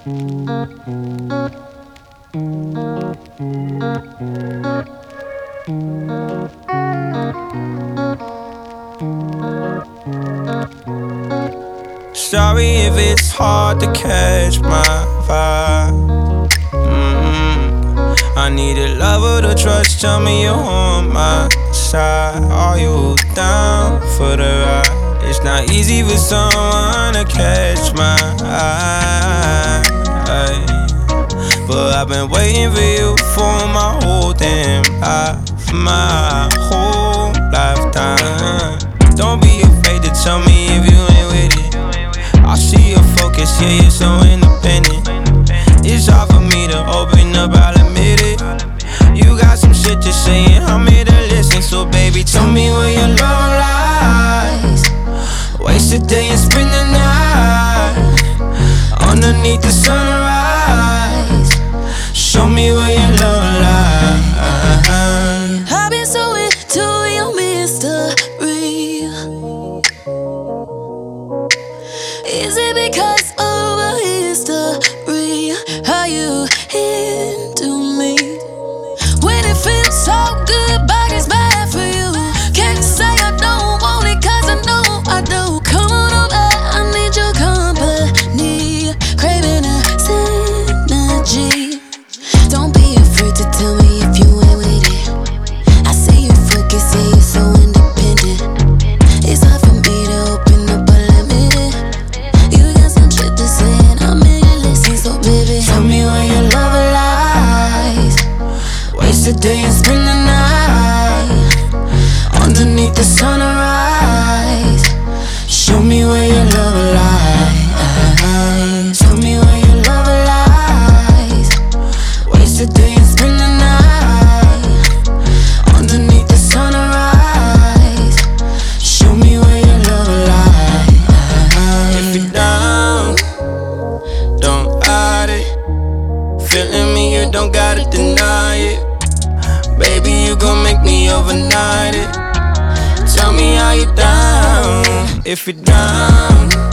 Sorry if it's hard to catch my vibe. I need a lover to trust, tell me you're on my side. Are you down for the ride? It's not easy for someone to catch my eye, but I've been waiting for you for my whole damn life, my whole lifetime. Don't be afraid to tell me if you ain't with it. I see your focus, yeah, you're so independent. It's hard for me to open up, I'll admit it. You got some shit to say and I'm here to listen. So baby, tell me where your love lies. Waste a day and spend the night underneath the sunrise. Show me where your love lies. I've been so into your mystery. Is it because of a history? Are you into me? When it feels so good, but it's bad for you. Can't say I don't want it, cause I know I do. Come on over, I need your company. Craving a synergy. Don't be afraid to tell me if you ain't with it. I see you focus, yeah, you're so independent. It's hard for me to open up, but admit it. You got some shit to say and I'm here to listen. So baby, tell me where your love lies. Waste a day and spend the night underneath the sunrise. Show me where your love lies. Tell me where your love lies. Waste a day and spend the night underneath the sunrise. Show me where your love lies. If you're down, don't hide it. Feeling me, you don't gotta deny it. Baby, you gon' make me overnight it. Tell me how you down. If you're down,